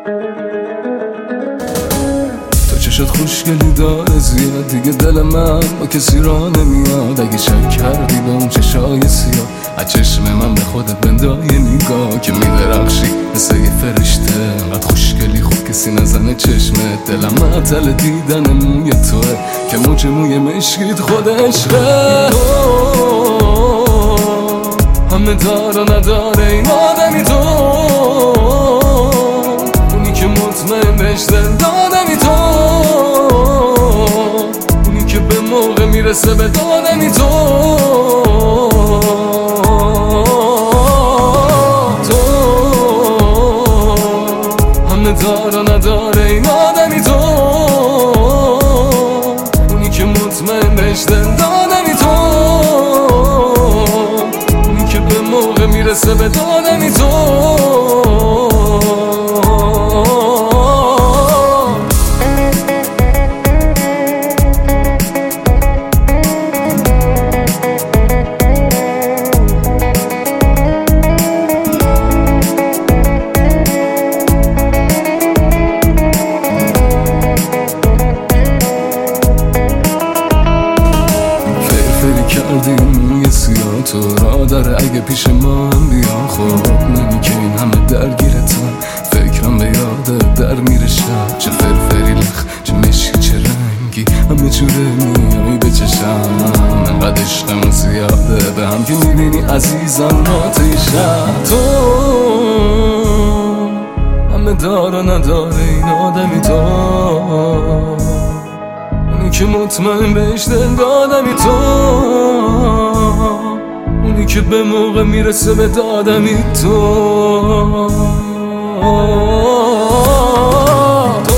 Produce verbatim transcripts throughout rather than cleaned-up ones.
چشات خوشگلی داره زیاد، دیگه دل من با کسی را نمیاد. اگه شک کردی به اون چشای سیاه، از چشم من به خودت بندای نگاه که میدرخشی مثل یه فرشته. انقدر خوشگلی خوب کسی نزنه چشمت. دلم معطل دیدن موی توه که موج موی مشکیت خود عشقه. همه دار و نداره این آدمی تو، اونی که مطمئن بهش دل دادمی تو، اونی که به موقع میرسه به دادمی تو. تو همه دار و نداره این آدمی تو، اونی که مطمئن بهش دل دادمی تو، اونی که به موقع میرسه به دادمی تو. کردیم یه سیاه تو را داره اگه پیش ما هم بیا. خب نمی که این همه درگیرتم، فکرم به یاده در میره شب. چه فرفری لخ چه مشکی چه رنگی، همه جوره میایی به چشم. انقدر عشقمون زیاده به هم که میبینی عزیزم آتیشم. تو همه دار و نداره این آدمی تو، اونی که مطمئن بهش دل دادمی تو، اونی که به موقع میرسه به دادمی تو. تو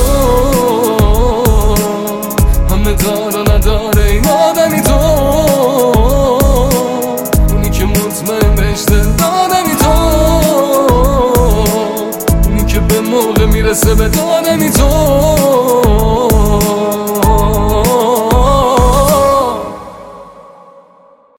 همه دار و نداره این آدمی تو، اونی که مطمئن بهش دل دادمی تو، اونی که به موقع میرسه به دادمی تو.